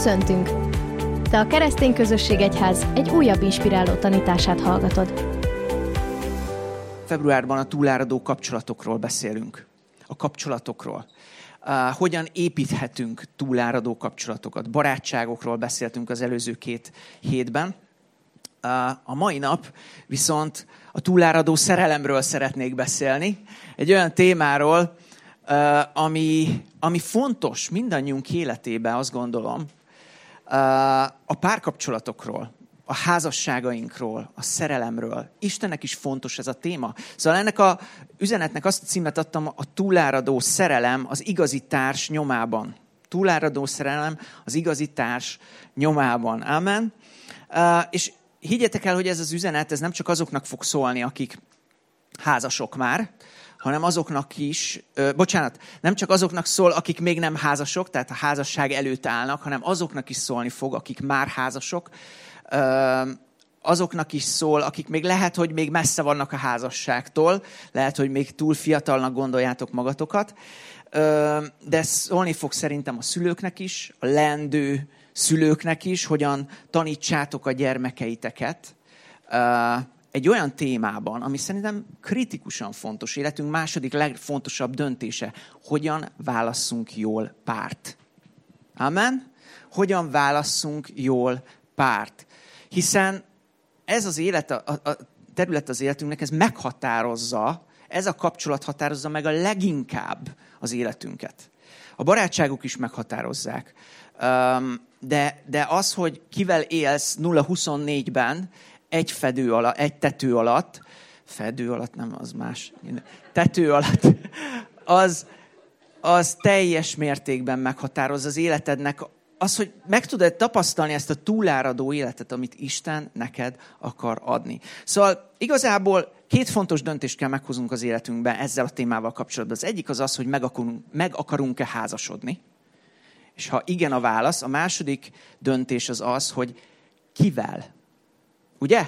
Köszöntünk! Te a Keresztény Közösség Egyház egy újabb inspiráló tanítását hallgatod. Februárban a túláradó kapcsolatokról beszélünk. A kapcsolatokról. Hogyan építhetünk túláradó kapcsolatokat. Barátságokról beszéltünk az előző 2 hétben. A mai nap viszont a túláradó szerelemről szeretnék beszélni. Egy olyan témáról, ami fontos mindannyiunk életében, azt gondolom, a párkapcsolatokról, a házasságainkról, a szerelemről. Istennek is fontos ez a téma. Szóval ennek a üzenetnek azt a címet adtam, a túláradó szerelem az igazi társ nyomában. Túláradó szerelem az igazi társ nyomában. Amen. És higgyetek el, hogy ez az üzenet, ez nem csak azoknak fog szólni, akik házasok már, hanem azoknak is, nem csak azoknak szól, akik még nem házasok, tehát a házasság előtt állnak, hanem azoknak is szólni fog, akik már házasok, azoknak is szól, akik még lehet, hogy még messze vannak a házasságtól, lehet, hogy még túl fiatalnak gondoljátok magatokat, de szólni fog szerintem a szülőknek is, a leendő szülőknek is, hogyan tanítsátok a gyermekeiteket, egy olyan témában, ami szerintem kritikusan fontos, életünk második legfontosabb döntése, hogyan válasszunk jól párt. Amen? Hogyan válasszunk jól párt. Hiszen ez az élet, a terület az életünknek, ez meghatározza, ez a kapcsolat határozza meg a leginkább az életünket. A barátságok is meghatározzák. De az, hogy kivel élsz 0-24-ben, egy tető alatt, fedő alatt, nem az más, tető alatt, az teljes mértékben meghatározza az életednek, az, hogy meg tudod tapasztalni ezt a túláradó életet, amit Isten neked akar adni. Szóval igazából 2 fontos döntést kell meghoznunk az életünkben ezzel a témával kapcsolatban. Az egyik az, hogy meg akarunk-e házasodni, és ha igen a válasz, a második döntés az, hogy kivel. Ugye?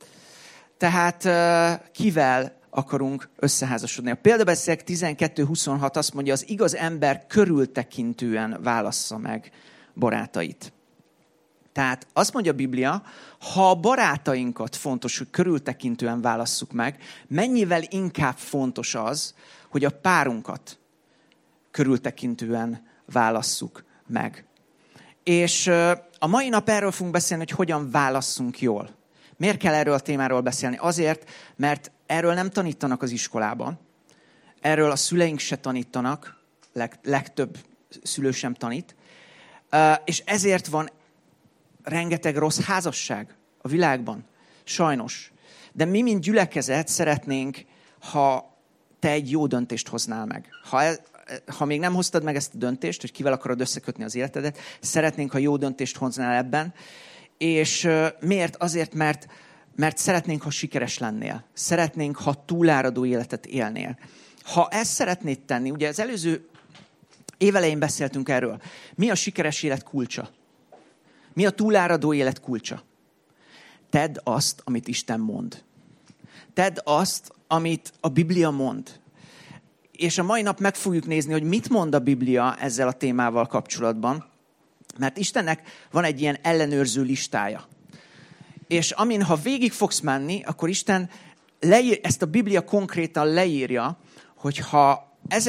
Tehát kivel akarunk összeházasodni? A példabeszédek 12:26 azt mondja, az igaz ember körültekintően válassza meg barátait. Tehát azt mondja a Biblia, ha a barátainkat fontos, hogy körültekintően válasszuk meg, mennyivel inkább fontos az, hogy a párunkat körültekintően válasszuk meg. És a mai nap erről fogunk beszélni, hogy hogyan válasszunk jól. Miért kell erről a témáról beszélni? Azért, mert erről nem tanítanak az iskolában. Erről a szüleink se tanítanak, legtöbb szülő sem tanít. És ezért van rengeteg rossz házasság a világban. Sajnos. De mi, mint gyülekezet szeretnénk, ha te egy jó döntést hoznál meg. Ha még nem hoztad meg ezt a döntést, hogy kivel akarod összekötni az életedet, szeretnénk, ha jó döntést hoznál ebben. És miért? Azért, mert szeretnénk, ha sikeres lennél. Szeretnénk, ha túláradó életet élnél. Ha ezt szeretnéd tenni, ugye az előző évelején beszéltünk erről. Mi a sikeres élet kulcsa? Mi a túláradó élet kulcsa? Tedd azt, amit Isten mond. Tedd azt, amit a Biblia mond. És a mai nap meg fogjuk nézni, hogy mit mond a Biblia ezzel a témával kapcsolatban. Mert Istennek van egy ilyen ellenőrző listája. És ha végig fogsz menni, akkor Isten ezt a Biblia konkrétan leírja, hogy ha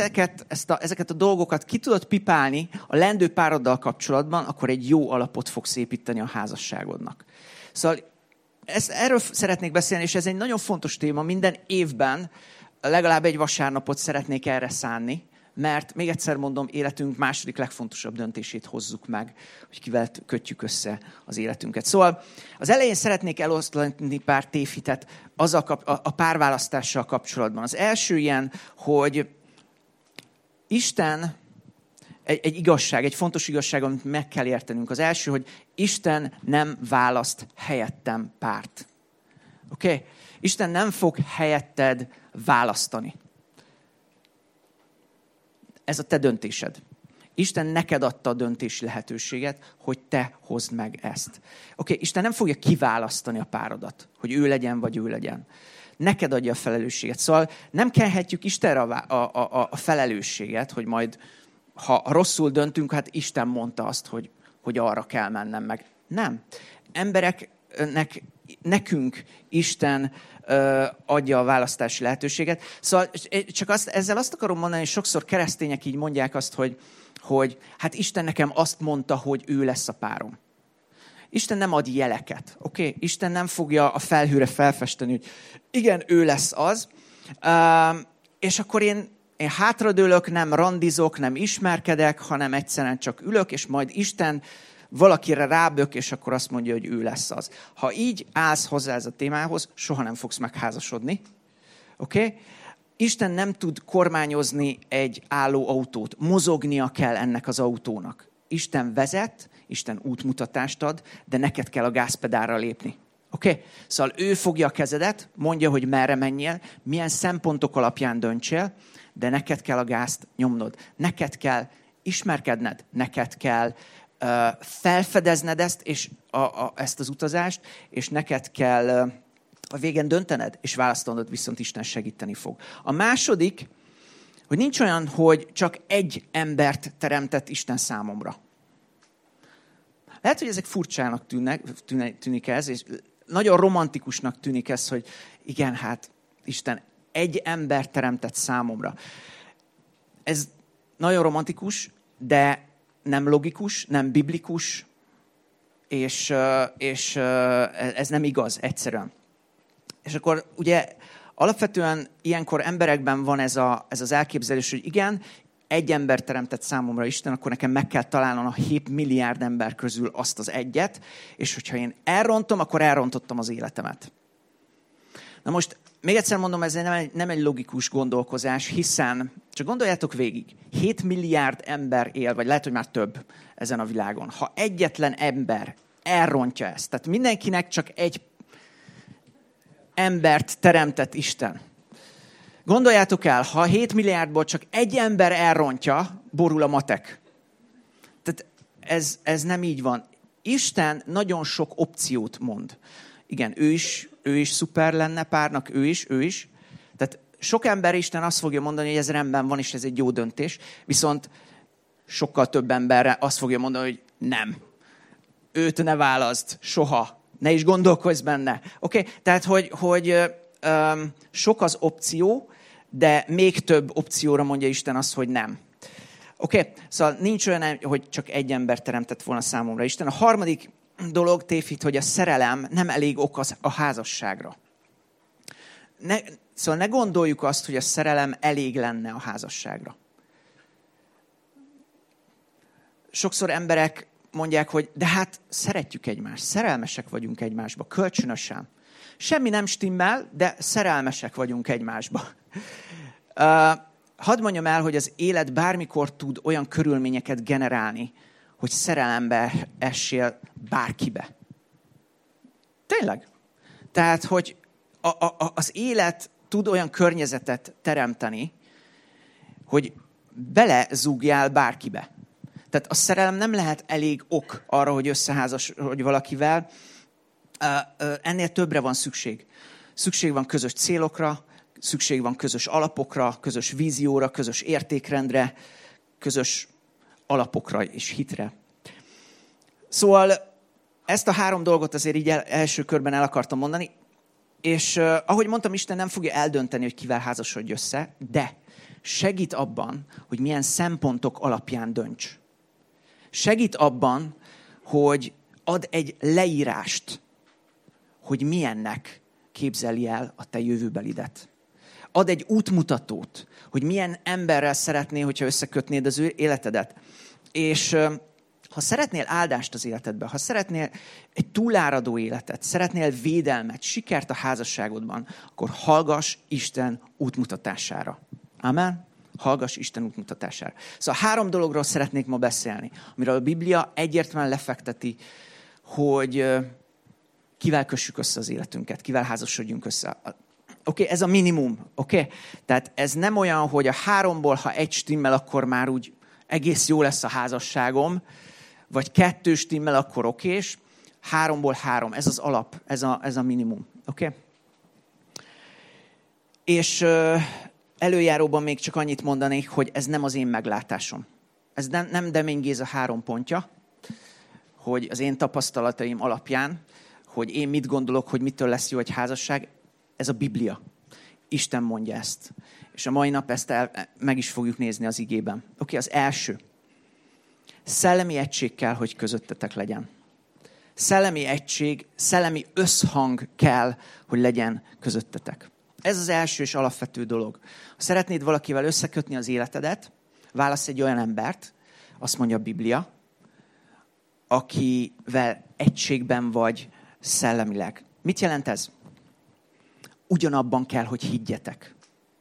ezeket a dolgokat ki tudod pipálni a leendő pároddal kapcsolatban, akkor egy jó alapot fogsz építeni a házasságodnak. Szóval erről szeretnék beszélni, és ez egy nagyon fontos téma. Minden évben legalább egy vasárnapot szeretnék erre szánni, mert még egyszer mondom, életünk második legfontosabb döntését hozzuk meg, hogy kivel kötjük össze az életünket. Szóval az elején szeretnék elosztani pár tévhitet a párválasztással kapcsolatban. Az első ilyen, hogy Isten egy igazság, egy fontos igazság, amit meg kell értenünk. Az első, hogy Isten nem választ helyettem párt. Oké? Isten nem fog helyetted választani. Ez a te döntésed. Isten neked adta a döntési lehetőséget, hogy te hozd meg ezt. Isten nem fogja kiválasztani a párodat, hogy ő legyen, vagy ő legyen. Neked adja a felelősséget. Szóval nem kelhetjük Istenre a felelősséget, hogy majd, ha rosszul döntünk, hát Isten mondta azt, hogy hogy arra kell mennem meg. Nem. Nekünk Isten adja a választási lehetőséget. Szóval csak ezzel azt akarom mondani, hogy sokszor keresztények így mondják azt, hogy hát Isten nekem azt mondta, hogy ő lesz a párom. Isten nem ad jeleket, oké? Isten nem fogja a felhőre felfesteni, hogy igen, ő lesz az, és akkor én hátradőlök, nem randizok, nem ismerkedek, hanem egyszerűen csak ülök, és majd Isten valakire rábök, és akkor azt mondja, hogy ő lesz az. Ha így állsz hozzá ez a témához, soha nem fogsz megházasodni. Oké? Isten nem tud kormányozni egy álló autót. Mozognia kell ennek az autónak. Isten vezet, Isten útmutatást ad, de neked kell a gázpedálra lépni. Oké? Szóval ő fogja a kezedet, mondja, hogy merre menjél, milyen szempontok alapján döntsél, de neked kell a gázt nyomnod. Neked kell ismerkedned, neked kell felfedezned ezt az utazást, és neked kell a végén döntened, és választanod, viszont Isten segíteni fog. A második, hogy nincs olyan, hogy csak egy embert teremtett Isten számomra. Lehet, hogy ezek furcsának tűnik ez, és nagyon romantikusnak tűnik ez, hogy igen, hát Isten egy embert teremtett számomra. Ez nagyon romantikus, de nem logikus, nem biblikus, és ez nem igaz egyszerűen. És akkor ugye alapvetően ilyenkor emberekben van ez az elképzelés, hogy igen, egy ember teremtett számomra Isten, akkor nekem meg kell találnom a 7 milliárd ember közül azt az egyet, és hogyha én elrontom, akkor elrontottam az életemet. Na most, még egyszer mondom, ez nem egy logikus gondolkozás, hiszen, csak gondoljátok végig, 7 milliárd ember él, vagy lehet, hogy már több ezen a világon. Ha egyetlen ember elrontja ezt, tehát mindenkinek csak egy embert teremtett Isten. Gondoljátok el, ha 7 milliárdból csak egy ember elrontja, borul a matek. Tehát ez nem így van. Isten nagyon sok opciót mond. Igen, ő is szuper lenne párnak, ő is. Tehát sok ember Isten azt fogja mondani, hogy ez rendben van, és ez egy jó döntés, viszont sokkal több emberre azt fogja mondani, hogy nem. Őt ne válaszd, soha. Ne is gondolkozz benne. Oké? Tehát, hogy sok az opció, de még több opcióra mondja Isten azt, hogy nem. Oké? Szóval nincs olyan, hogy csak egy ember teremtett volna számomra Isten. A harmadik dolog tévhit, hogy a szerelem nem elég ok a házasságra. Szóval ne gondoljuk azt, hogy a szerelem elég lenne a házasságra. Sokszor emberek mondják, hogy de hát szeretjük egymást, szerelmesek vagyunk egymásba, kölcsönösen. Semmi nem stimmel, de szerelmesek vagyunk egymásba. Hadd mondjam el, hogy az élet bármikor tud olyan körülményeket generálni, hogy szerelembe essél bárkibe. Tényleg. Tehát, hogy az élet tud olyan környezetet teremteni, hogy belezúgjál bárkibe. Tehát a szerelem nem lehet elég ok arra, hogy összeházasodj valakivel. Ennél többre van szükség. Szükség van közös célokra, szükség van közös alapokra, közös vízióra, közös értékrendre, közös alapokra és hitre. Szóval ezt a 3 dolgot azért így első körben el akartam mondani, és ahogy mondtam, Isten nem fogja eldönteni, hogy kivel házasodj össze, de segít abban, hogy milyen szempontok alapján dönts. Segít abban, hogy ad egy leírást, hogy milyennek képzeli el a te jövőbelidet. Ad egy útmutatót, hogy milyen emberrel szeretnél, hogyha összekötnéd az ő életedet. És ha szeretnél áldást az életedben, ha szeretnél egy túláradó életet, szeretnél védelmet, sikert a házasságodban, akkor hallgass Isten útmutatására. Amen? Hallgass Isten útmutatására. Szóval 3 dologról szeretnék ma beszélni, amiről a Biblia egyértelműen lefekteti, hogy kivel kössük össze az életünket, kivel házasodjunk össze. Oké, ez a minimum, oké? Tehát ez nem olyan, hogy a 3-ból, ha 1 stimmel, akkor már úgy egész jó lesz a házasságom, vagy 2 stimmel, akkor okés. 3-ból 3, ez az alap, ez a minimum, oké? És előjáróban még csak annyit mondanék, hogy ez nem az én meglátásom. Ez nem Demény Géza 3 pontja. hogy az én tapasztalataim alapján, hogy én mit gondolok, hogy mitől lesz jó egy házasság, ez a Biblia. Isten mondja ezt. És a mai nap ezt meg is fogjuk nézni az igében. Oké, az első. Szellemi egység kell, hogy közöttetek legyen. Szellemi egység, szellemi összhang kell, hogy legyen közöttetek. Ez az első és alapvető dolog. Ha szeretnéd valakivel összekötni az életedet, válasz egy olyan embert, azt mondja a Biblia, akivel egységben vagy szellemileg. Mit jelent ez? Ugyanabban kell, hogy higgyetek.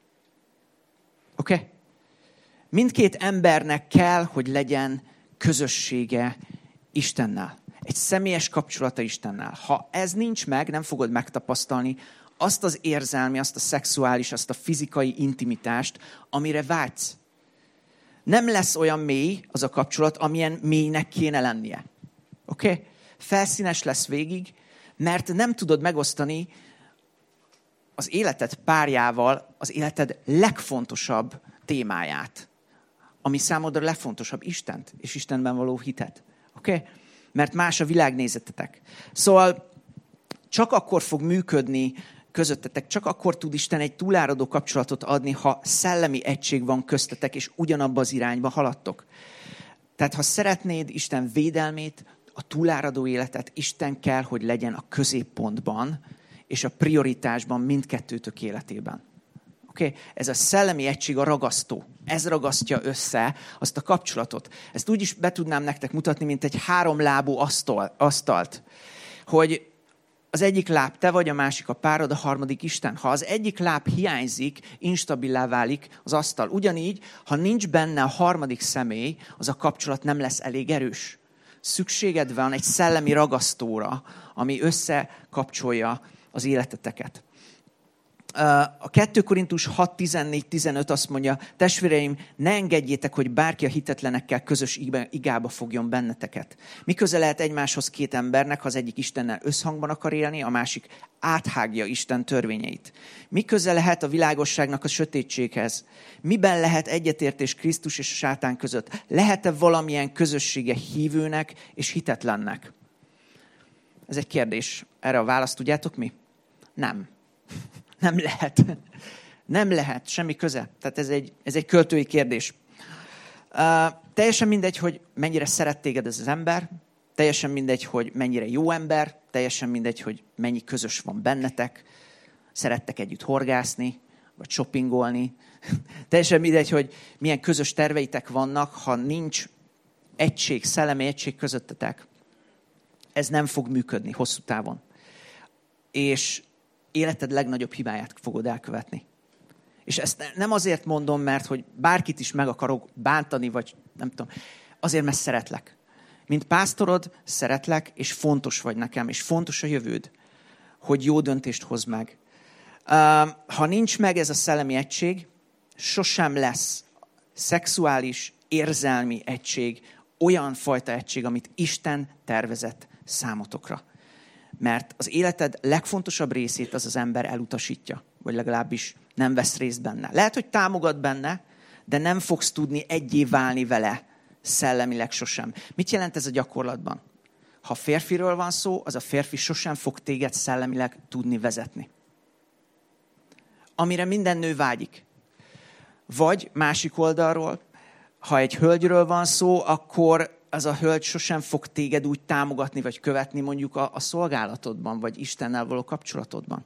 Oké? Mindkét embernek kell, hogy legyen közössége Istennel. Egy személyes kapcsolata Istennel. Ha ez nincs meg, nem fogod megtapasztalni azt az érzelmi, azt a szexuális, azt a fizikai intimitást, amire vágysz. Nem lesz olyan mély az a kapcsolat, amilyen mélynek kéne lennie. Oké? Felszínes lesz végig, mert nem tudod megosztani az életed párjával az életed legfontosabb témáját, ami számodra legfontosabb, Istent és Istenben való hitet. Oké? Mert más a világnézetetek. Szóval csak akkor fog működni közöttetek, csak akkor tud Isten egy túláradó kapcsolatot adni, ha szellemi egység van köztetek, és ugyanabba az irányba haladtok. Tehát ha szeretnéd Isten védelmét, a túláradó életet, Isten kell, hogy legyen a középpontban, és a prioritásban mindkettőtök életében. Oké? Ez a szellemi egység a ragasztó. Ez ragasztja össze azt a kapcsolatot. Ezt úgy is be tudnám nektek mutatni, mint egy 3 lábú asztalt. Hogy az egyik láb te vagy, a másik a párod, a harmadik Isten. Ha az egyik láb hiányzik, instabilá válik az asztal. Ugyanígy, ha nincs benne a harmadik személy, az a kapcsolat nem lesz elég erős. Szükséged van egy szellemi ragasztóra, ami összekapcsolja az életeteket. A 2 Korintus 6:14-15 azt mondja, testvéreim, ne engedjétek, hogy bárki a hitetlenekkel közös igába fogjon benneteket. Mi köze lehet egymáshoz 2 embernek, ha az egyik Istennel összhangban akar élni, a másik áthágja Isten törvényeit? Mi köze lehet a világosságnak a sötétséghez? Miben lehet egyetértés Krisztus és a sátán között? Lehet-e valamilyen közössége hívőnek és hitetlennek? Ez egy kérdés. Erre a választ tudjátok mi? Nem. Nem lehet. Nem lehet. Semmi köze. Tehát ez egy költői kérdés. Teljesen mindegy, hogy mennyire szeret téged ez az ember, teljesen mindegy, hogy mennyire jó ember, teljesen mindegy, hogy mennyi közös van bennetek, szerettek együtt horgászni, vagy shoppingolni. Teljesen mindegy, hogy milyen közös terveitek vannak, ha nincs egység, szellemi egység közöttetek, ez nem fog működni hosszú távon. És életed legnagyobb hibáját fogod elkövetni. És ezt nem azért mondom, mert hogy bárkit is meg akarok bántani, vagy nem tudom, azért, mert szeretlek. Mint pásztorod szeretlek, és fontos vagy nekem, és fontos a jövőd, hogy jó döntést hozz meg. Ha nincs meg ez a szellemi egység, sosem lesz szexuális, érzelmi egység, olyan fajta egység, amit Isten tervezett számotokra. Mert az életed legfontosabb részét az ember elutasítja, vagy legalábbis nem vesz részt benne. Lehet, hogy támogat benne, de nem fogsz tudni egyé válni vele szellemileg sosem. Mit jelent ez a gyakorlatban? Ha férfiről van szó, az a férfi sosem fog téged szellemileg tudni vezetni. Amire minden nő vágyik. Vagy másik oldalról, ha egy hölgyről van szó, akkor az a hölgy sosem fog téged úgy támogatni, vagy követni mondjuk a szolgálatodban, vagy Istennel való kapcsolatodban.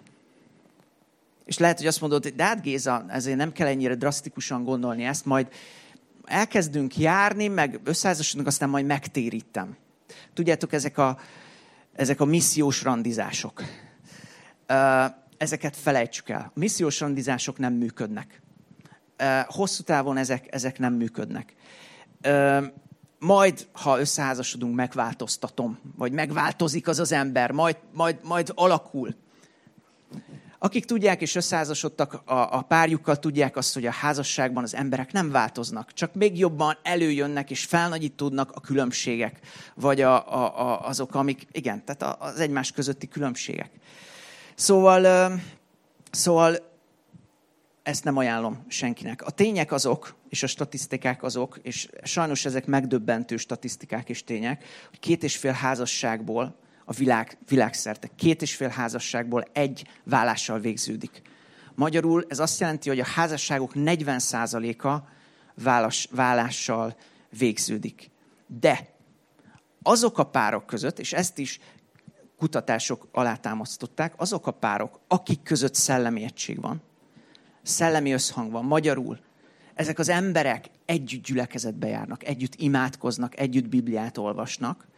És lehet, hogy azt mondod, hogy de hát Géza, ezért nem kell ennyire drasztikusan gondolni ezt, majd elkezdünk járni, meg összeházasodunk, aztán majd megtérítem. Tudjátok, ezek a missziós randizások. Ezeket felejtsük el. A missziós randizások nem működnek. Hosszú távon ezek nem működnek. Majd, ha összeházasodunk, megváltoztatom, vagy megváltozik az ember, majd alakul. Akik tudják és összeházasodtak a párjukkal, tudják azt, hogy a házasságban az emberek nem változnak, csak még jobban előjönnek és felnagyítódnak a különbségek, vagy azok, amik, igen, tehát az egymás közötti különbségek. Szóval ezt nem ajánlom senkinek. A tények azok, és a statisztikák azok, és sajnos ezek megdöbbentő statisztikák és tények, hogy 2,5 házasságból a világszerte 2,5 házasságból 1 válással végződik. Magyarul ez azt jelenti, hogy a házasságok 40%-a válással végződik. De azok a párok között, és ezt is kutatások alátámasztották, azok a párok, akik között szellemi egység van, szellemi összhang van, magyarul ezek az emberek együtt gyülekezetbe járnak, együtt imádkoznak, együtt Bibliát olvasnak,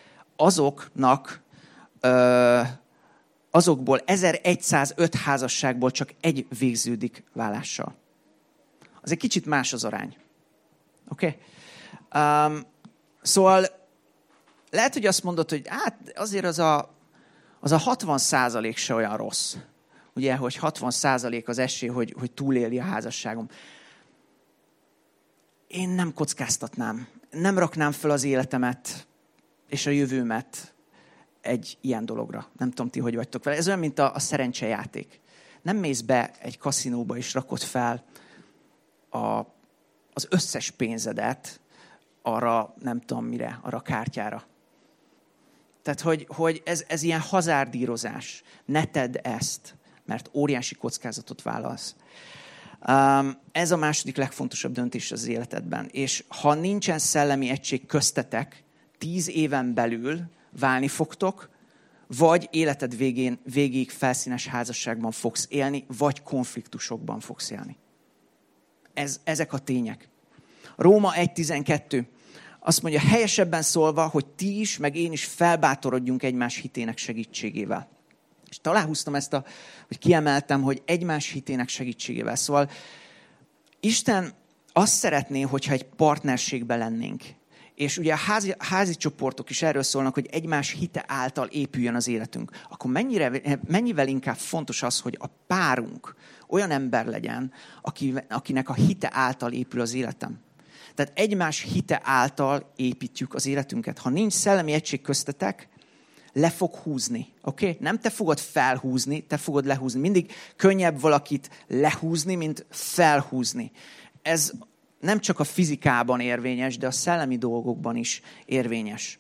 azokból 1105 házasságból csak 1 végződik válással. Az egy kicsit más az arány. Oké? Szóval lehet, hogy azt mondod, hogy hát azért az a 60% se olyan rossz. Ugye, hogy 60% az esély, hogy túléli a házasságom. Én nem kockáztatnám. Nem raknám fel az életemet és a jövőmet egy ilyen dologra. Nem tudom, ti hogy vagytok vele. Ez olyan, mint a szerencsejáték. Nem mész be egy kaszinóba és rakod fel az összes pénzedet arra, nem tudom mire, arra a kártyára. Tehát, hogy ez ilyen hazárdírozás. Ne tedd ezt, mert óriási kockázatot vállalsz. Ez a második legfontosabb döntés az életedben. És ha nincsen szellemi egység köztetek, 10 éven belül válni fogtok, vagy életed végéig felszínes házasságban fogsz élni, vagy konfliktusokban fogsz élni. Ezek a tények. Róma 1.12 azt mondja, helyesebben szólva, hogy ti is, meg én is felbátorodjunk egymás hitének segítségével. És aláhúztam ezt, hogy kiemeltem, hogy egymás hitének segítségével. Szóval Isten azt szeretné, hogyha egy partnerségben lennénk. És ugye a házi csoportok is erről szólnak, hogy egymás hite által épüljön az életünk. Akkor mennyivel inkább fontos az, hogy a párunk olyan ember legyen, akinek a hite által épül az életem. Tehát egymás hite által építjük az életünket. Ha nincs szellemi egység köztetek, le fog húzni. Okay? Nem te fogod felhúzni, te fogod lehúzni. Mindig könnyebb valakit lehúzni, mint felhúzni. Ez nem csak a fizikában érvényes, de a szellemi dolgokban is érvényes.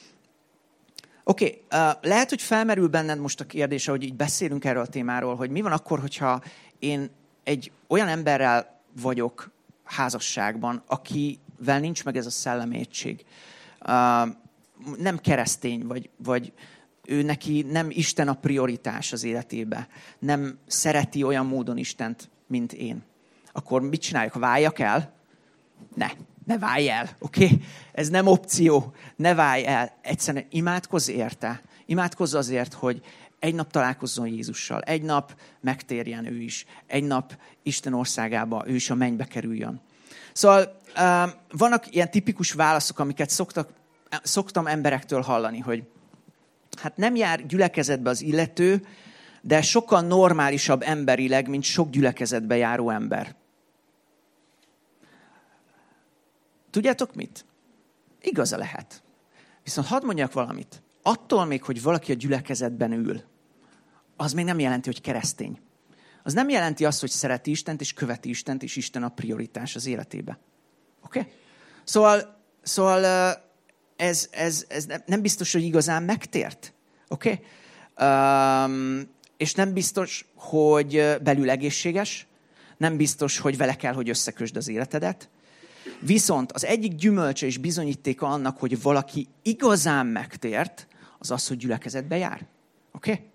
Oké, lehet, hogy felmerül benned most a kérdés, hogy így beszélünk erről a témáról, hogy mi van akkor, hogyha én egy olyan emberrel vagyok házasságban, akivel nincs meg ez a szellemi egység. Nem keresztény, vagy ő neki nem Isten a prioritás az életébe. Nem szereti olyan módon Istent, mint én. Akkor mit csináljak? Váljak el? Ne válj el, oké? Ez nem opció. Ne válj el. Egyszerűen imádkozz érte. Imádkozz azért, hogy egy nap találkozzon Jézussal. Egy nap megtérjen ő is. Egy nap Isten országába ő is a mennybe kerüljön. Szóval vannak ilyen tipikus válaszok, amiket szoktam emberektől hallani, hogy hát nem jár gyülekezetbe az illető, de sokkal normálisabb emberileg, mint sok gyülekezetbe járó ember. Tudjátok mit? Igaza lehet. Viszont hadd mondjak valamit. Attól még, hogy valaki a gyülekezetben ül, az még nem jelenti, hogy keresztény. Az nem jelenti azt, hogy szereti Istent, és követi Istent, és Isten a prioritás az életébe. Oké? Szóval ez nem biztos, hogy igazán megtért. Oké? És nem biztos, hogy belül egészséges. Nem biztos, hogy vele kell, hogy összekösd az életedet. Viszont az egyik gyümölcse és bizonyítéka annak, hogy valaki igazán megtért, az az, hogy gyülekezetbe jár. Oké?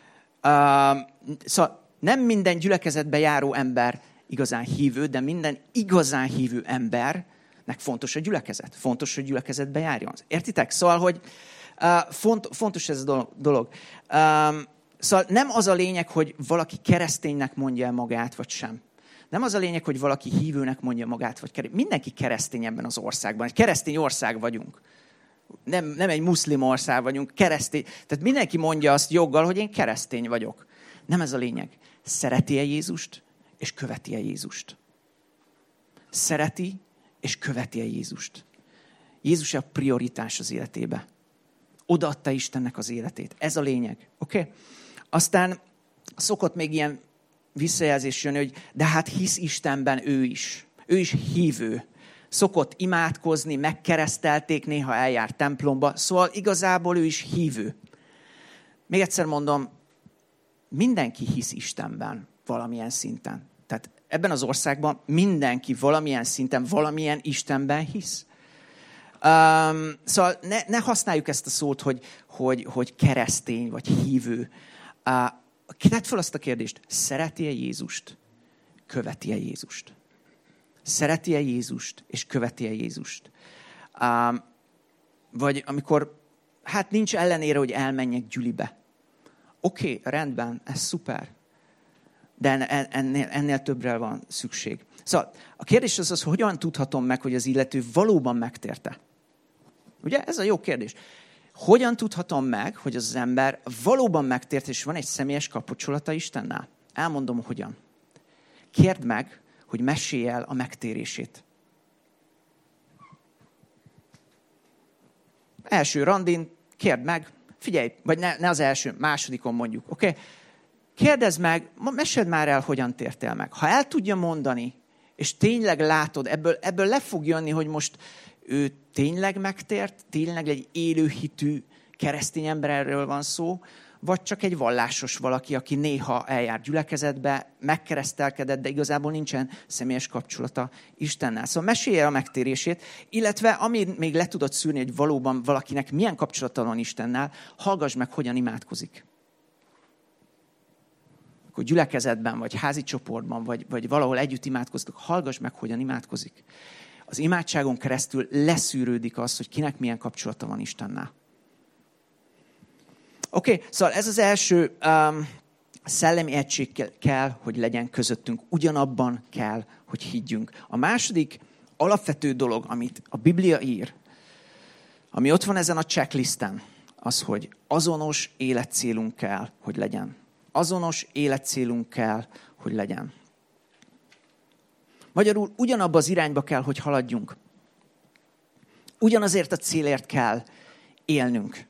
Szóval nem minden gyülekezetbe járó ember igazán hívő, de minden igazán hívő embernek fontos a gyülekezet. Fontos, hogy gyülekezetbe járjon. Értitek? Szóval, hogy fontos ez a dolog. Szóval nem az a lényeg, hogy valaki kereszténynek mondja el magát, vagy sem. Nem az a lényeg, hogy valaki hívőnek mondja magát, vagy mindenki keresztény ebben az országban. Egy keresztény ország vagyunk. Nem egy muszlim ország vagyunk, keresztény. Tehát mindenki mondja azt joggal, hogy én keresztény vagyok. Nem ez a lényeg. Szereti-e Jézust, és követi-e Jézust? Szereti, és követi-e Jézust? Jézus a prioritás az életébe. Odaadta Istennek az életét. Ez a lényeg. Oké? Aztán szokott még ilyen visszajelzés jön, hogy de hát hisz Istenben ő is. Ő is hívő. Szokott imádkozni, megkeresztelték, néha eljár templomba, szóval igazából ő is hívő. Még egyszer mondom, mindenki hisz Istenben valamilyen szinten. Tehát ebben az országban mindenki valamilyen szinten, valamilyen Istenben hisz. Szóval ne használjuk ezt a szót, hogy keresztény vagy hívő. Tedd fel azt a kérdést, szereti-e Jézust? Követi-e Jézust? Szereti-e Jézust, és követi-e Jézust? Vagy amikor, hát nincs ellenére, hogy elmenjek gyülibe. Oké, rendben, ez szuper. De ennél többre van szükség. Szóval a kérdés az, hogy hogyan tudhatom meg, hogy az illető valóban megtérte? Ugye? Ez a jó kérdés. Hogyan tudhatom meg, hogy az ember valóban megtért, és van egy személyes kapcsolata Istennel? Elmondom, hogyan. Kérd meg, hogy mesélj el a megtérését. Első randin kérd meg, figyelj, vagy ne az első, másodikon mondjuk, oké? Kérdezd meg, meséld már el, hogyan tértél meg. Ha el tudja mondani, és tényleg látod, ebből le fog jönni, hogy most ő tényleg megtért, tényleg egy élőhitű keresztény emberről van szó, vagy csak egy vallásos valaki, aki néha eljár gyülekezetbe, megkeresztelkedett, de igazából nincsen személyes kapcsolata Istennel. Szóval mesélj el a megtérését, illetve amit még le tudod szűrni, hogy valóban valakinek milyen kapcsolata van Istennel, hallgass meg, hogyan imádkozik. Akkor gyülekezetben, vagy házi csoportban, vagy valahol együtt imádkoztok, hallgass meg, hogyan imádkozik. Az imádságon keresztül leszűrődik az, hogy kinek milyen kapcsolata van Istennel. Oké, szóval ez az első szellemi egység kell, hogy legyen közöttünk. Ugyanabban kell, hogy higgyünk. A második alapvető dolog, amit a Biblia ír, ami ott van ezen a checklisten, az, hogy azonos életcélunk kell, hogy legyen. Azonos életcélunk kell, hogy legyen. Magyarul ugyanabba az irányba kell, hogy haladjunk. Ugyanazért a célért kell élnünk.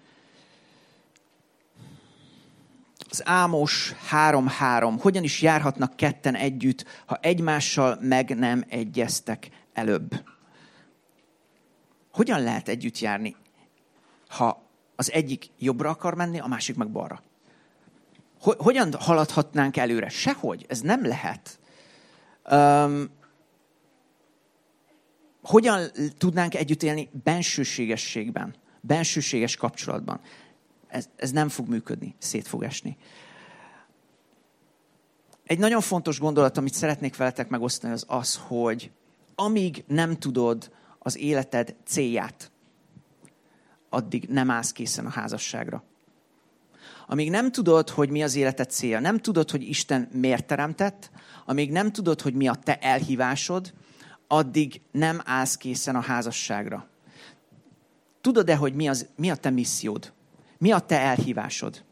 Az Ámos 3.3. Hogyan is járhatnak ketten együtt, ha egymással meg nem egyeztek előbb? Hogyan lehet együtt járni, ha az egyik jobbra akar menni, a másik meg balra? Hogyan haladhatnánk előre? Sehogy. Ez nem lehet. Hogyan tudnánk együtt élni bensőségességben, bensőséges kapcsolatban? Ez nem fog működni, szét fog esni. Egy nagyon fontos gondolat, amit szeretnék veletek megosztani, az az, hogy amíg nem tudod az életed célját, addig nem állsz készen a házasságra. Amíg nem tudod, hogy mi az életed célja, nem tudod, hogy Isten miért teremtett, amíg nem tudod, hogy mi a te elhívásod, addig nem állsz készen a házasságra. Tudod-e, hogy mi a te missziód? Mi a te elhívásod?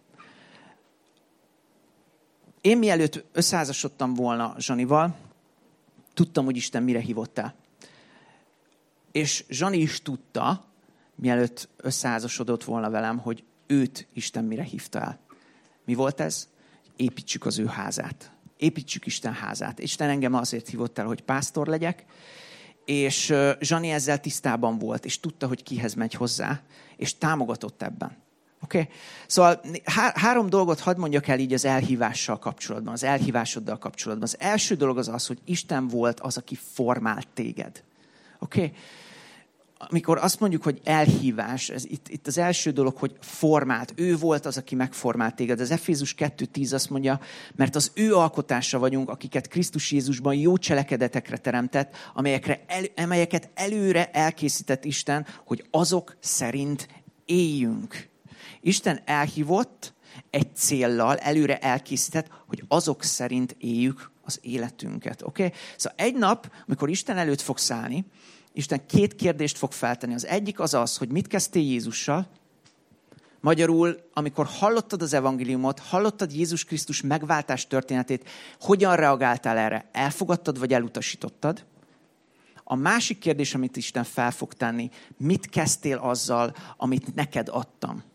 Én mielőtt összeházasodtam volna Zsanival, tudtam, hogy Isten mire hívott el. És Zsani is tudta, mielőtt összeházasodott volna velem, hogy őt Isten mire hívta el. Mi volt ez? Építsük az ő házát. Építsük Isten házát. Isten engem azért hívott el, hogy pásztor legyek, és Zsani ezzel tisztában volt, és tudta, hogy kihez megy hozzá, és támogatott ebben. Oké? Szóval 3 dolgot hadd mondjak el így az elhívással kapcsolatban, az elhívásoddal kapcsolatban. Az első dolog az, hogy Isten volt az, aki formált téged. Oké? Amikor azt mondjuk, hogy elhívás, itt az első dolog, hogy formált. Ő volt az, aki megformált téged. Az Efézus 2.10 azt mondja, mert az ő alkotása vagyunk, akiket Krisztus Jézusban jó cselekedetekre teremtett, amelyeket előre elkészített Isten, hogy azok szerint éljünk. Isten elhívott egy céllal, előre elkészített, hogy azok szerint éljük az életünket. Oké? Szóval egy nap, amikor Isten előtt fogsz állni, Isten 2 kérdést fog feltenni. Az egyik az, hogy mit kezdtél Jézussal. Magyarul, amikor hallottad az evangéliumot, hallottad Jézus Krisztus megváltás történetét, hogyan reagáltál erre? Elfogadtad vagy elutasítottad? A másik kérdés, amit Isten fel fog tenni, mit kezdtél azzal, amit neked adtam?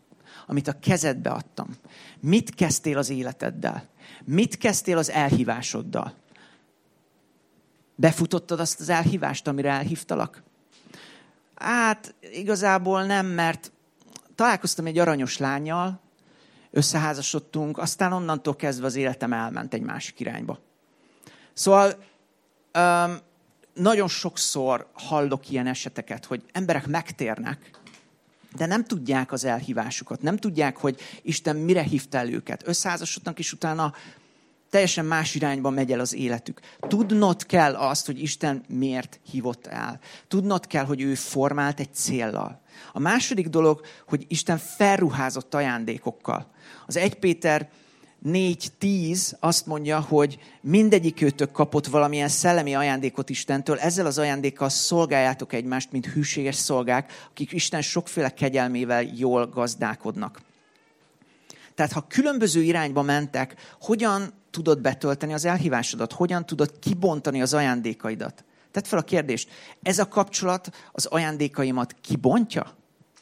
amit a kezedbe adtam? Mit kezdtél az életeddel? Mit kezdtél az elhívásoddal? Befutottad azt az elhívást, amire elhívtalak? Hát igazából nem, mert találkoztam egy aranyos lánnyal, összeházasodtunk, aztán onnantól kezdve az életem elment egy másik irányba. Szóval nagyon sokszor hallok ilyen eseteket, hogy emberek megtérnek, de nem tudják az elhívásukat, nem tudják, hogy Isten mire hívta el őket. Összeházasodnak, és utána teljesen más irányba megy el az életük. Tudnod kell azt, hogy Isten miért hívott el. Tudnod kell, hogy ő formált egy céllal. A második dolog, hogy Isten felruházott ajándékokkal. Az 1 Péter 4:10 azt mondja, hogy mindegyikőtök kapott valamilyen szellemi ajándékot Istentől, ezzel az ajándékkal szolgáljátok egymást, mint hűséges szolgák, akik Isten sokféle kegyelmével jól gazdálkodnak. Tehát ha különböző irányba mentek, hogyan tudod betölteni az elhívásodat? Hogyan tudod kibontani az ajándékaidat? Tedd fel a kérdést, ez a kapcsolat az ajándékaimat kibontja?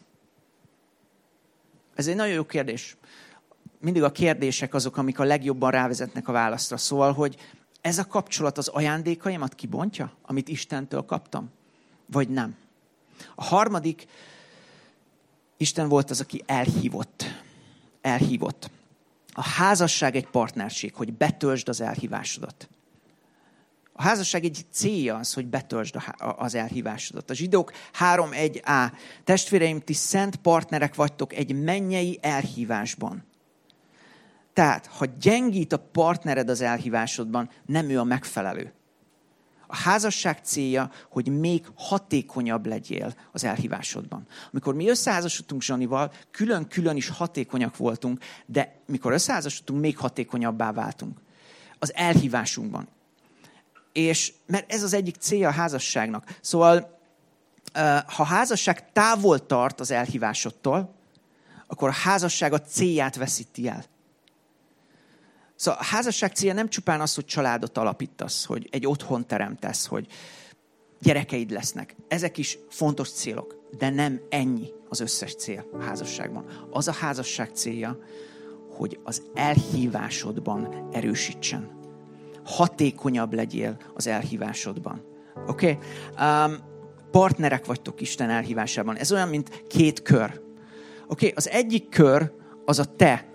Ez egy nagyon jó kérdés. Mindig a kérdések azok, amik a legjobban rávezetnek a válaszra. Szóval, hogy ez a kapcsolat az ajándékaimat kibontja, amit Istentől kaptam? Vagy nem? A harmadik, Isten volt az, aki elhívott. A házasság egy partnerség, hogy betöltsd az elhívásodat. A házasság egy célja az, hogy betöltsd az elhívásodat. A Zsidók 3:1a. Testvéreim, ti szent partnerek vagytok egy mennyei elhívásban. Tehát, ha gyengít a partnered az elhívásodban, nem ő a megfelelő. A házasság célja, hogy még hatékonyabb legyél az elhívásodban. Amikor mi összeházasodtunk Zsanival, külön-külön is hatékonyak voltunk, de mikor összeházasodtunk, még hatékonyabbá váltunk az elhívásunkban. És mert ez az egyik célja a házasságnak. Szóval, ha a házasság távol tart az elhívásodtól, akkor a házasság a célját veszíti el. Szóval a házasság célja nem csupán az, hogy családot alapítasz, hogy egy otthon teremtesz, hogy gyerekeid lesznek. Ezek is fontos célok, de nem ennyi az összes cél a házasságban. Az a házasság célja, hogy az elhívásodban erősítsen. Hatékonyabb legyél az elhívásodban. Oké? Partnerek vagytok Isten elhívásában. Ez olyan, mint 2 kör. Oké? Az egyik kör az a te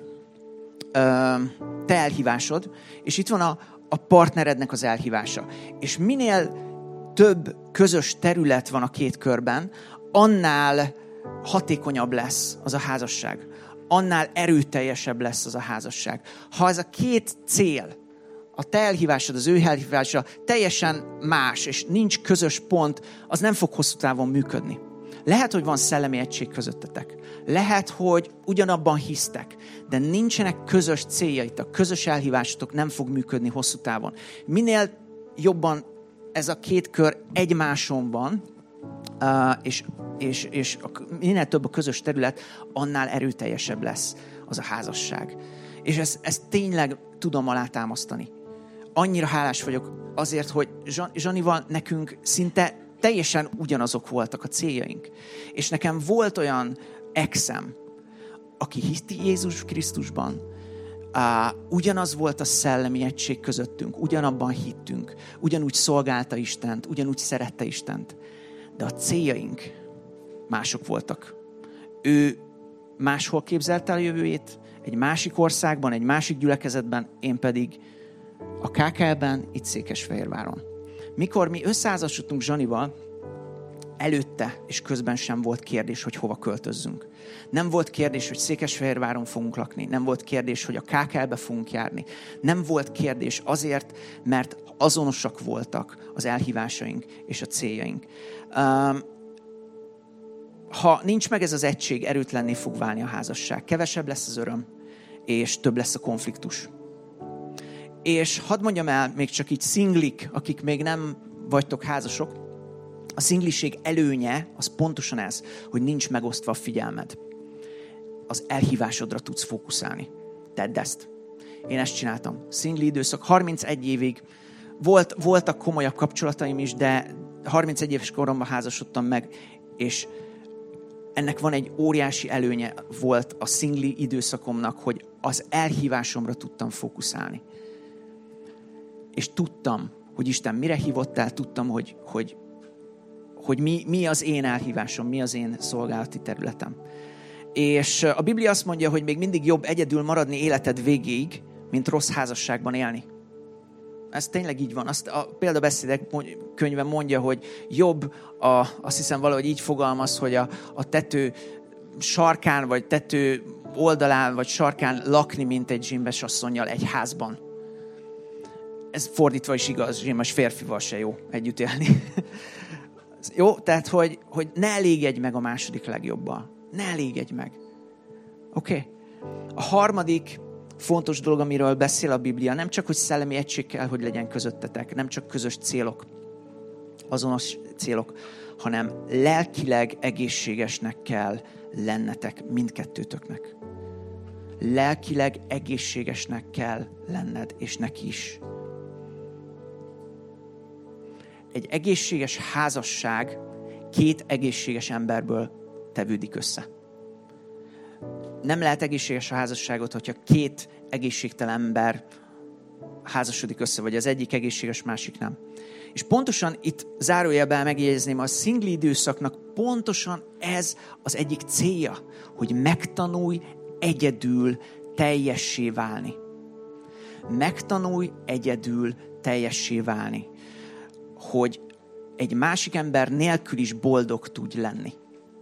elhívásod, és itt van a partnerednek az elhívása. És minél több közös terület van a 2 körben, annál hatékonyabb lesz az a házasság. Annál erőteljesebb lesz az a házasság. Ha ez a 2 cél, a te elhívásod, az ő elhívása teljesen más, és nincs közös pont, az nem fog hosszú távon működni. Lehet, hogy van szellemi egység közöttetek. Lehet, hogy ugyanabban hisztek, de nincsenek közös céljaitok, közös elhívásotok, nem fog működni hosszú távon. Minél jobban ez a 2 kör egymáson van, és minél több a közös terület, annál erőteljesebb lesz az a házasság. És ezt tényleg tudom alátámasztani. Annyira hálás vagyok azért, hogy Zsanival nekünk szinte teljesen ugyanazok voltak a céljaink. És nekem volt olyan exem, aki hitt Jézus Krisztusban, ugyanaz volt a szellemi egység közöttünk, ugyanabban hittünk, ugyanúgy szolgálta Istent, ugyanúgy szerette Istent, de a céljaink mások voltak. Ő máshol képzelte a jövőjét, egy másik országban, egy másik gyülekezetben, én pedig a KKL-ben, itt Székesfehérváron. Mikor mi összeházasodtunk Zsanival, előtte és közben sem volt kérdés, hogy hova költözzünk. Nem volt kérdés, hogy Székesfehérváron fogunk lakni. Nem volt kérdés, hogy a KKL-be fogunk járni. Nem volt kérdés azért, mert azonosak voltak az elhívásaink és a céljaink. Ha nincs meg ez az egység, erőtlenné fog válni a házasság. Kevesebb lesz az öröm, és több lesz a konfliktus. És hadd mondjam el, még csak így szinglik, akik még nem vagytok házasok, a szingliség előnye az pontosan ez, hogy nincs megosztva a figyelmed. Az elhívásodra tudsz fókuszálni. Tedd ezt. Én ezt csináltam. Szingli időszak, 31 évig. Voltak komolyabb kapcsolataim is, de 31 éves koromban házasodtam meg, és ennek van egy óriási előnye volt a szingli időszakomnak, hogy az elhívásomra tudtam fókuszálni. És tudtam, hogy Isten mire hívott el, tudtam, hogy mi az én elhívásom, mi az én szolgálati területem. És a Biblia azt mondja, hogy még mindig jobb egyedül maradni életed végéig, mint rossz házasságban élni. Ez tényleg így van. Azt a példabeszédek könyve mondja, hogy jobb, azt hiszem valahogy így fogalmaz, hogy a tető sarkán, vagy tető oldalán, vagy sarkán lakni, mint egy zsimbes asszonnyal egy házban. Ez fordítva is igaz, zsimbes férfival se jó együtt élni. Jó, tehát, hogy ne elégedj meg a második legjobbal. Ne elégedj meg. Oké? A harmadik fontos dolog, amiről beszél a Biblia, nem csak, hogy szellemi egység kell, hogy legyen közöttetek, nem csak közös célok, azonos célok, hanem lelkileg egészségesnek kell lennetek mindkettőtöknek. Lelkileg egészségesnek kell lenned, és neki is. Egy egészséges házasság 2 egészséges emberből tevődik össze. Nem lehet egészséges a házasságot, hogyha 2 egészségtelen ember házasodik össze, vagy az egyik egészséges, másik nem. És pontosan itt zárójelben megjegyezném, a szingli időszaknak pontosan ez az egyik célja, hogy megtanulj egyedül teljessé válni. Megtanulj egyedül teljessé válni. Hogy egy másik ember nélkül is boldog tudj lenni.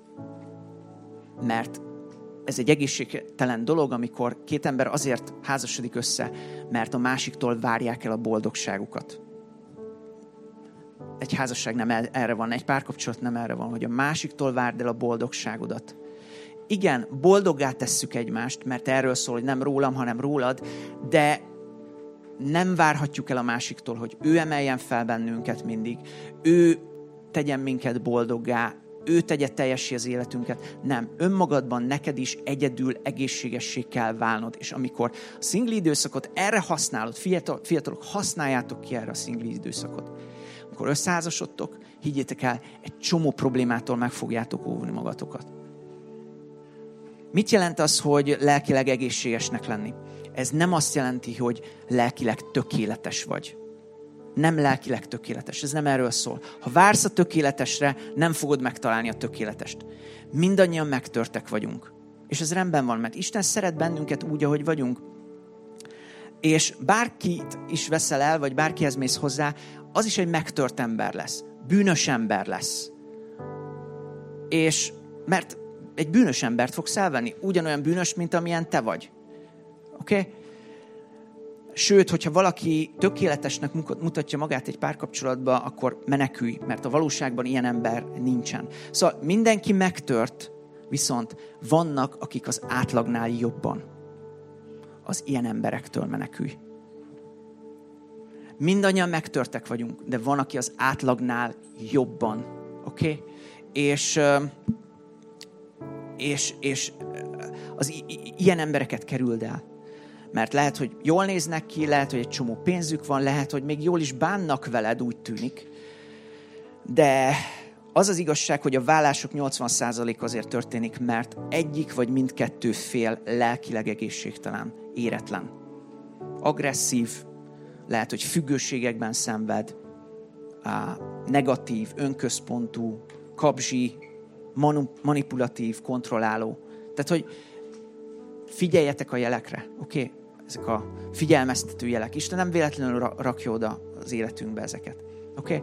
Mert ez egy egészségtelen dolog, amikor 2 ember azért házasodik össze, mert a másiktól várják el a boldogságukat. Egy házasság nem erre van, egy párkapcsolat nem erre van, hogy a másiktól várd el a boldogságodat. Igen, boldoggá tesszük egymást, mert erről szól, hogy nem rólam, hanem rólad, de nem várhatjuk el a másiktól, hogy ő emeljen fel bennünket mindig, ő tegyen minket boldoggá, ő tegye teljessé az életünket. Nem, önmagadban neked is egyedül egészségessé kell válnod. És amikor a szingli időszakot erre használod, fiatalok, használjátok ki erre a szingli időszakot. Amikor összeházasodtok, higgyétek el, egy csomó problémától meg fogjátok óvni magatokat. Mit jelent az, hogy lelkileg egészségesnek lenni? Ez nem azt jelenti, hogy lelkileg tökéletes vagy. Nem lelkileg tökéletes, ez nem erről szól. Ha vársz a tökéletesre, nem fogod megtalálni a tökéletest. Mindannyian megtörtek vagyunk. És ez rendben van, mert Isten szeret bennünket úgy, ahogy vagyunk. És bárkit is veszel el, vagy bárkihez mész hozzá, az is egy megtört ember lesz. Bűnös ember lesz. És mert egy bűnös embert fogsz elvenni. Ugyanolyan bűnös, mint amilyen te vagy. Oké? Sőt, hogyha valaki tökéletesnek mutatja magát egy párkapcsolatban, akkor menekülj, mert a valóságban ilyen ember nincsen. Szóval mindenki megtört, viszont vannak, akik az átlagnál jobban. Az ilyen emberektől menekülj. Mindannyian megtörtek vagyunk, de van, aki az átlagnál jobban. Oké? És az ilyen embereket kerüld el. Mert lehet, hogy jól néznek ki, lehet, hogy egy csomó pénzük van, lehet, hogy még jól is bánnak veled, úgy tűnik. De az az igazság, hogy a válások 80% azért történik, mert egyik vagy mindkettő fél lelkileg egészségtelen, éretlen. Agresszív, lehet, hogy függőségekben szenved, negatív, önközpontú, kabzsi, manipulatív, kontrolláló. Tehát, hogy figyeljetek a jelekre, oké? Ezek a figyelmeztető jelek. Isten nem véletlenül rakja oda az életünkbe ezeket, oké?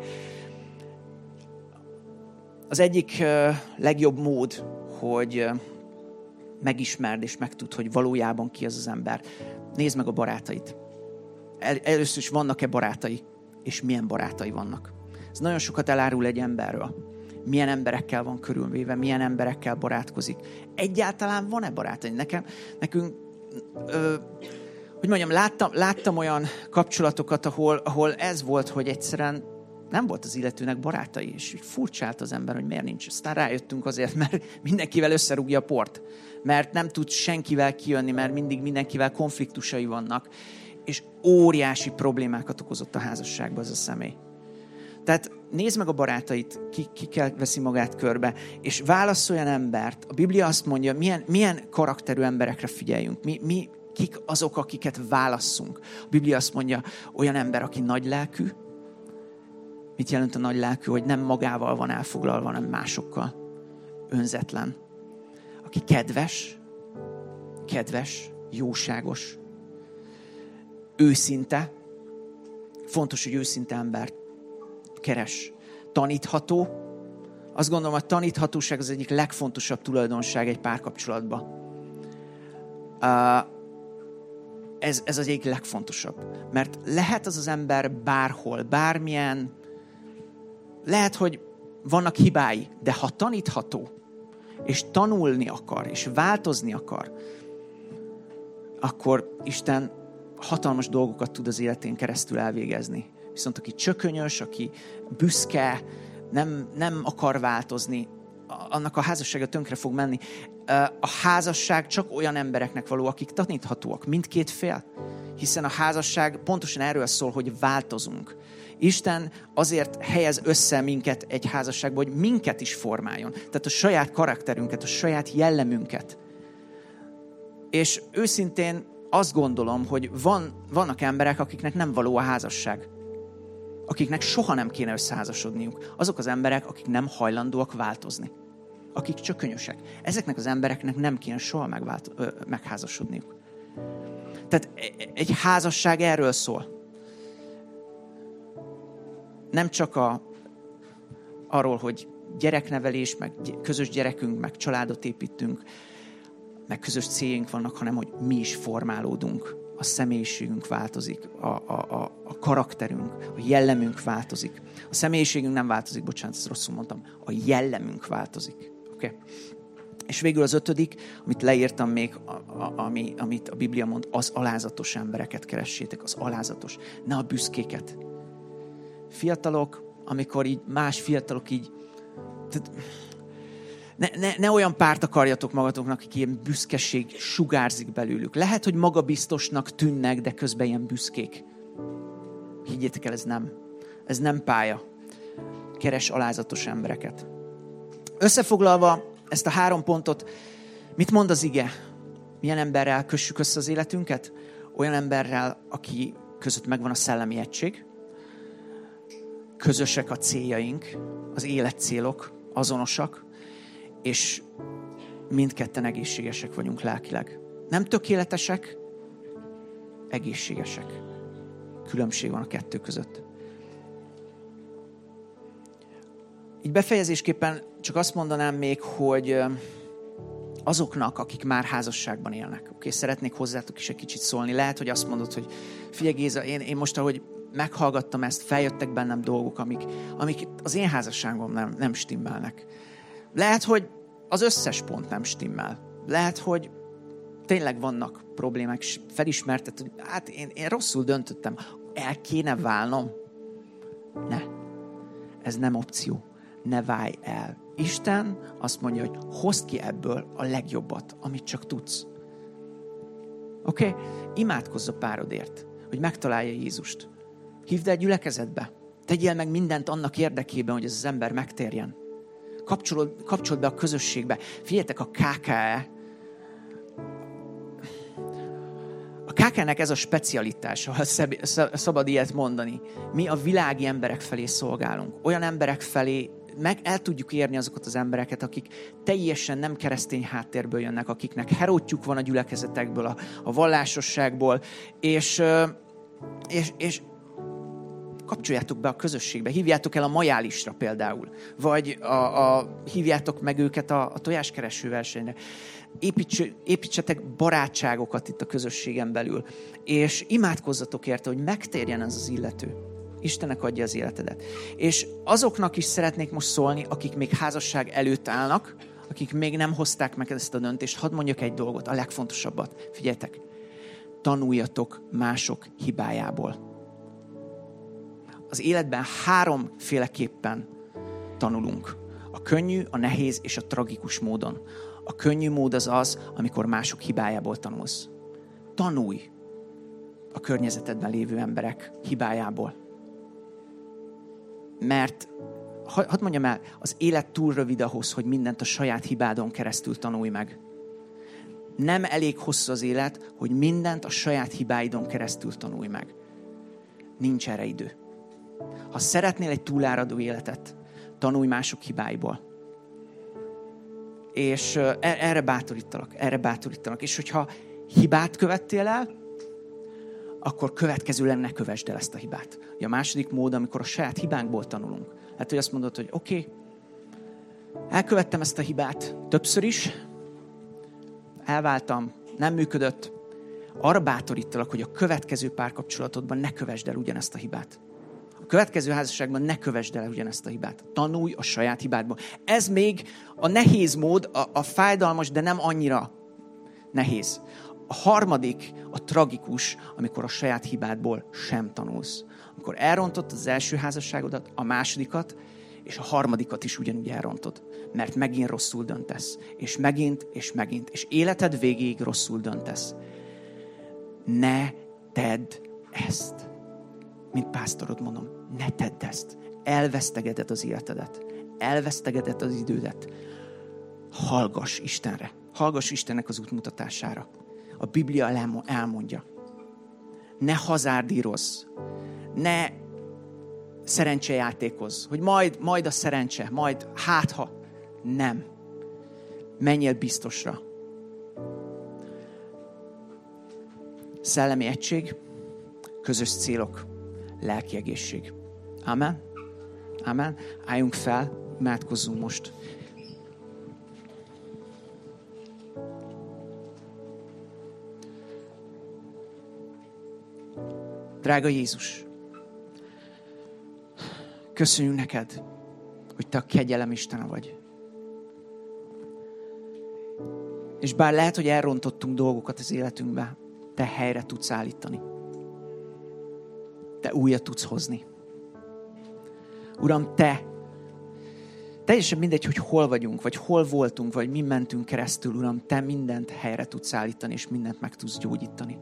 Az egyik legjobb mód, hogy megismerd és megtudd, hogy valójában ki az ember. Nézd meg a barátait. Először is vannak-e barátai, és milyen barátai vannak. Ez nagyon sokat elárul egy emberről. Milyen emberekkel van körülvéve, milyen emberekkel barátkozik. Egyáltalán van-e barátai? Nekünk, hogy mondjam, láttam olyan kapcsolatokat, ahol ez volt, hogy egyszerűen nem volt az illetőnek barátai, és furcsált az ember, hogy miért nincs. Aztán rájöttünk azért, mert mindenkivel összerúgja a port, mert nem tud senkivel kijönni, mert mindig mindenkivel konfliktusai vannak, és óriási problémákat okozott a házasságban az a személy. Tehát nézd meg a barátait, kikkel veszi magát körbe, és válasz olyan embert. A Biblia azt mondja, milyen karakterű emberekre figyeljünk. Kik azok, akiket válasszunk. A Biblia azt mondja, olyan ember, aki nagy lelkű. Mit jelent a nagy lelkű? Hogy nem magával van elfoglalva, hanem másokkal. Önzetlen. Aki kedves, jóságos, őszinte. Fontos, hogy őszinte embert keres. Tanítható. Azt gondolom, a taníthatóság az egyik legfontosabb tulajdonság egy párkapcsolatban. Ez az egyik legfontosabb. Mert lehet az ember bárhol, bármilyen, lehet, hogy vannak hibái, de ha tanítható, és tanulni akar, és változni akar, akkor Isten hatalmas dolgokat tud az életén keresztül elvégezni. Viszont aki csökönyös, aki büszke, nem akar változni, annak a házassága tönkre fog menni. A házasság csak olyan embereknek való, akik taníthatóak, mindkét fél. Hiszen a házasság pontosan erről szól, hogy változunk. Isten azért helyez össze minket egy házasságba, hogy minket is formáljon. Tehát a saját karakterünket, a saját jellemünket. És őszintén azt gondolom, hogy vannak emberek, akiknek nem való a házasság. Akiknek soha nem kéne összeházasodniuk. Azok az emberek, akik nem hajlandóak változni. Akik csökönyösek. Ezeknek az embereknek nem kéne soha megházasodniuk. Tehát egy házasság erről szól. Nem csak arról, hogy gyereknevelés, meg közös gyerekünk, meg családot építünk, meg közös céljaink vannak, hanem hogy mi is formálódunk. A személyiségünk változik, a karakterünk, a jellemünk változik. A személyiségünk nem változik, bocsánat, ezt rosszul mondtam, a jellemünk változik. Okay? És végül az 5., amit leírtam még, amit a Biblia mond, az alázatos embereket keressétek, az alázatos, ne a büszkéket. Fiatalok, amikor így más fiatalok így, ne olyan párt akarjatok magatoknak, akik ilyen büszkeség sugárzik belőlük. Lehet, hogy magabiztosnak tűnnek, de közben ilyen büszkék. Higgyétek el, ez nem pálya. Keres alázatos embereket. Összefoglalva ezt a 3 pontot, mit mond az ige? Milyen emberrel kössük össze az életünket? Olyan emberrel, aki között megvan a szellemi egység, közösek a céljaink, az életcélok azonosak, és mindketten egészségesek vagyunk lelkileg. Nem tökéletesek, egészségesek. Különbség van a 2 között. Így befejezésképpen csak azt mondanám még, hogy azoknak, akik már házasságban élnek, szeretnék hozzátok is egy kicsit szólni. Lehet, hogy azt mondod, hogy figyelj Géza, én most, ahogy meghallgattam ezt, feljöttek bennem dolgok, amik az én házasságom nem stimmelnek. Lehet, hogy az összes pont nem stimmel. Lehet, hogy tényleg vannak problémák, és felismerted, hogy hát én rosszul döntöttem. El kéne válnom? Ne. Ez nem opció. Ne válj el. Isten azt mondja, hogy hozd ki ebből a legjobbat, amit csak tudsz. Oké? Imádkozz a párodért, hogy megtalálja Jézust. Hívd el gyülekezetbe. Tegyél meg mindent annak érdekében, hogy ez az ember megtérjen. Kapcsolod be a közösségbe. Figyeljetek, a KKE. A KKE-nek ez a specialitása, ha szabad ilyet mondani. Mi a világi emberek felé szolgálunk. Olyan emberek felé meg el tudjuk érni azokat az embereket, akik teljesen nem keresztény háttérből jönnek, akiknek herótjuk van a gyülekezetekből, a vallásosságból, és kapcsoljátok be a közösségbe, hívjátok el a majálisra például, vagy hívjátok meg őket a tojáskereső versenyre. Építsetek barátságokat itt a közösségen belül, és imádkozzatok érte, hogy megtérjen ez az illető. Istennek adja az életedet. És azoknak is szeretnék most szólni, akik még házasság előtt állnak, akik még nem hozták meg ezt a döntést. Hadd mondjak egy dolgot, a legfontosabbat. Figyeljetek, tanuljatok mások hibájából. Az életben 3-féleképpen tanulunk. A könnyű, a nehéz és a tragikus módon. A könnyű mód az, amikor mások hibájából tanulsz. Tanulj a környezetedben lévő emberek hibájából. Mert, hadd mondjam el, az élet túl rövid ahhoz, hogy mindent a saját hibádon keresztül tanulj meg. Nem elég hosszú az élet, hogy mindent a saját hibáidon keresztül tanulj meg. Nincs erre idő. Ha szeretnél egy túláradó életet, tanulj mások hibáiból. És erre bátorítalak. És hogyha hibát követtél el, akkor következőleg ne kövesd el ezt a hibát. A második mód, amikor a saját hibánkból tanulunk. Hát, hogy azt mondod, hogy oké, elkövettem ezt a hibát többször is, elváltam, nem működött. Arra bátorítalak, hogy a következő párkapcsolatodban ne kövesd el ugyanezt a hibát. A következő házasságban ne kövesd el ugyanezt a hibát. Tanulj a saját hibádból. Ez még a nehéz mód, a fájdalmas, de nem annyira nehéz. A harmadik, a tragikus, amikor a saját hibádból sem tanulsz. Amikor elrontod az első házasságodat, a másodikat, és a harmadikat is ugyanúgy elrontod. Mert megint rosszul döntesz. És megint, és megint. És életed végéig rosszul döntesz. Ne tedd ezt. Mint pásztorod mondom, ne tedd ezt. Elvesztegeded az életedet. Elvesztegeded az idődet. Hallgass Istenre. Hallgass Istennek az útmutatására. A Biblia elmondja. Ne hazárdírozz. Ne szerencsejátékozz. Hogy majd a szerencse, majd hátha. Nem. Menjél biztosra. Szellemi egység, közös célok, lelki egészség. Amen. Amen. Álljunk fel, imádkozzunk most. Drága Jézus, köszönjük neked, hogy te a kegyelem Istene vagy. És bár lehet, hogy elrontottunk dolgokat az életünkbe, te helyre tudsz állítani. Te újat tudsz hozni. Uram, te teljesen mindegy, hogy hol vagyunk, vagy hol voltunk, vagy mi mentünk keresztül, Uram, te mindent helyre tudsz állítani, és mindent meg tudsz gyógyítani.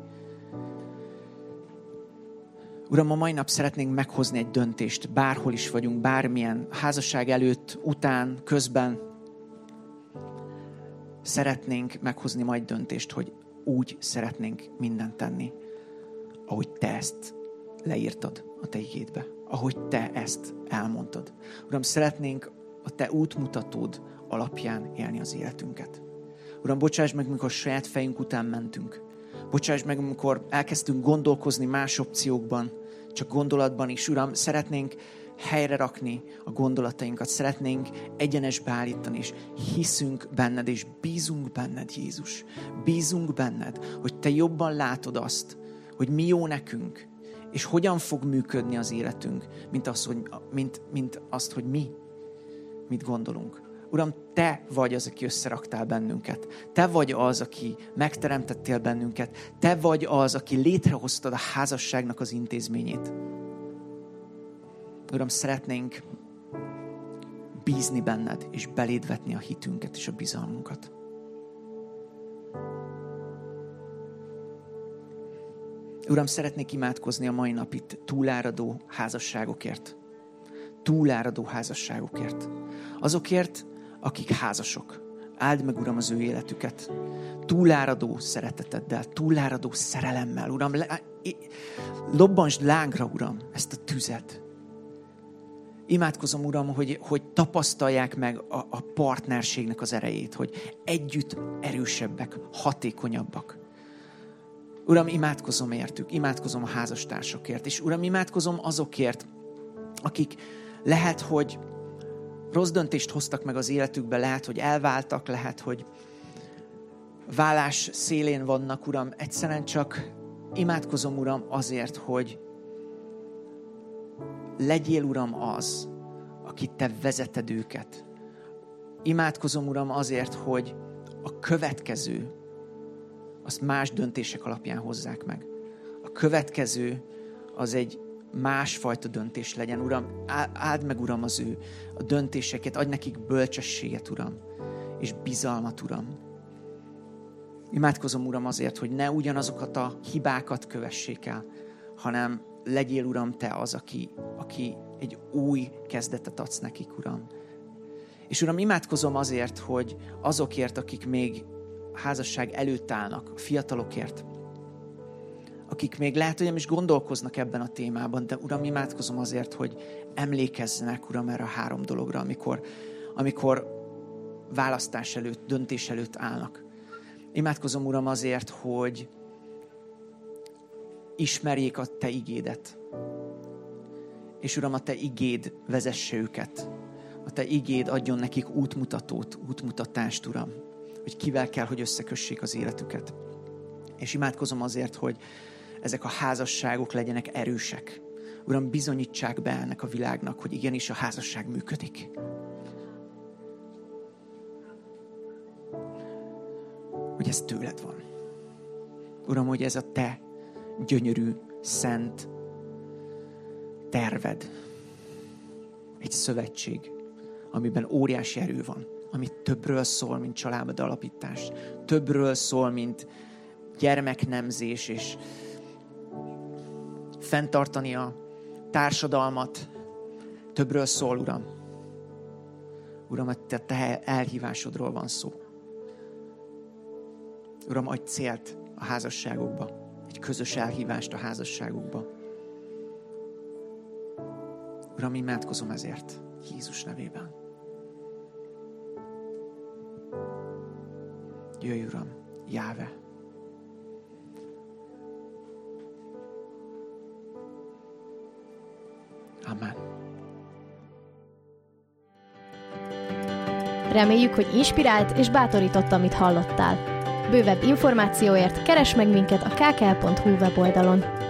Uram, a mai nap szeretnénk meghozni egy döntést, bárhol is vagyunk, bármilyen házasság előtt, után, közben. Szeretnénk meghozni majd döntést, hogy úgy szeretnénk mindent tenni, ahogy te ezt leírtad a te igédbe, ahogy te ezt elmondtad. Uram, szeretnénk a te útmutatód alapján élni az életünket. Uram, bocsáss meg, amikor saját fejünk után mentünk. Bocsáss meg, amikor elkezdtünk gondolkozni más opciókban, csak gondolatban is. Uram, szeretnénk helyre rakni a gondolatainkat, szeretnénk egyenesbe állítani, és hiszünk benned, és bízunk benned, Jézus. Bízunk benned, hogy te jobban látod azt, hogy mi jó nekünk, és hogyan fog működni az életünk, mint azt, hogy mi mit gondolunk. Uram, te vagy az, aki összeraktál bennünket. Te vagy az, aki megteremtettél bennünket. Te vagy az, aki létrehoztad a házasságnak az intézményét. Uram, szeretnénk bízni benned, és beléd vetni a hitünket és a bizalmunkat. Uram, szeretnék imádkozni a mai nap itt túláradó házasságokért. Túláradó házasságokért. Azokért, akik házasok. Áld meg, Uram, az ő életüket. Túláradó szereteteddel, túláradó szerelemmel. Uram, lobbansd lángra, Uram, ezt a tüzet. Imádkozom, Uram, hogy tapasztalják meg a partnerségnek az erejét, hogy együtt erősebbek, hatékonyabbak. Uram, imádkozom értük, imádkozom a házastársakért, és Uram, imádkozom azokért, akik lehet, hogy rossz döntést hoztak meg az életükbe, lehet, hogy elváltak, lehet, hogy válás szélén vannak, Uram. Egyszerűen csak imádkozom, Uram, azért, hogy legyél, Uram, az, aki te vezeted őket. Imádkozom, Uram, azért, hogy a következő, azt más döntések alapján hozzák meg. A következő az egy másfajta döntés legyen, Uram. Áld meg, Uram, a döntéseket, adj nekik bölcsességet, Uram, és bizalmat, Uram. Imádkozom, Uram, azért, hogy ne ugyanazokat a hibákat kövessék el, hanem legyél, Uram, Te az, aki egy új kezdetet adsz nekik, Uram. És Uram, imádkozom azért, hogy azokért, akik még házasság előtt állnak, a fiatalokért, akik még lehet, hogy nem is gondolkoznak ebben a témában, de Uram, imádkozom azért, hogy emlékezzenek, Uram, erre a 3 dologra, amikor választás előtt, döntés előtt állnak. Imádkozom, Uram, azért, hogy ismerjék a Te igédet. És Uram, a Te igéd vezesse őket. A Te igéd adjon nekik útmutatót, útmutatást, Uram, hogy kivel kell, hogy összekössék az életüket. És imádkozom azért, hogy ezek a házasságok legyenek erősek. Uram, bizonyítsák be ennek a világnak, hogy igenis a házasság működik. Hogy ez tőled van. Uram, hogy ez a Te gyönyörű, szent terved. Egy szövetség, amiben óriási erő van, ami többről szól, mint család alapítás. Többről szól, mint gyermeknemzés, és fenntartani a társadalmat. Többről szól, Uram. Uram, a Te elhívásodról van szó. Uram, adj célt a házasságokba. Egy közös elhívást a házasságokba. Uram, imádkozom ezért. Jézus nevében. Jöjj, Uram, Jáve. Amen. Reméljük, hogy inspirált és bátorított, amit hallottál. Bővebb információért keresd meg minket a kkl.hu weboldalon.